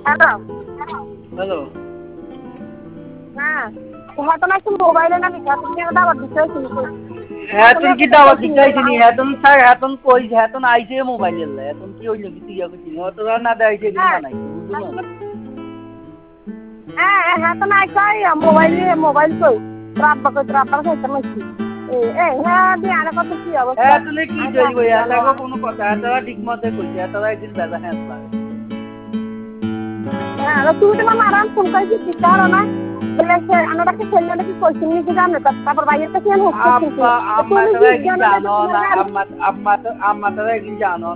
hello hello হ্যাঁ তোমার তো নাকি মোবাইলে না বিকাশ তুমি দাবার দিতে হয়েছিল এখন কি দাওয়াত দিতে আইছিনি এখন স্যার এখন কই এখন আইছে মোবাইল এলে এখন কি হইলো কি তুই কিছু অতরা না দেখাইছে দিন হ্যাঁ বানাইছে বুঝলো হ্যাঁ হ্যাঁ তো নাই কই মোবাইল কই রাব্বা খাইতে মাইছি হ্যাঁ দিয়ে আনা কত কি অবস্থা হ্যাঁ তুমি কি কইব এটাকে কোনো কথা এটারা ঠিক মতে কইছে এটারা একদিন দাদা হ্যাঁ লাগে হ্যাঁ তুমি তোমার মারাম ফোন কইছি কি করো না বলে সে আনাটাকে ছেলে নাকি কইছি নি জানো তারপর বাইরের কাছে আমি হচ্ছে আম্মা আম্মা তারা একদিন জানো না আম্মা আম্মা তারা একদিন জানো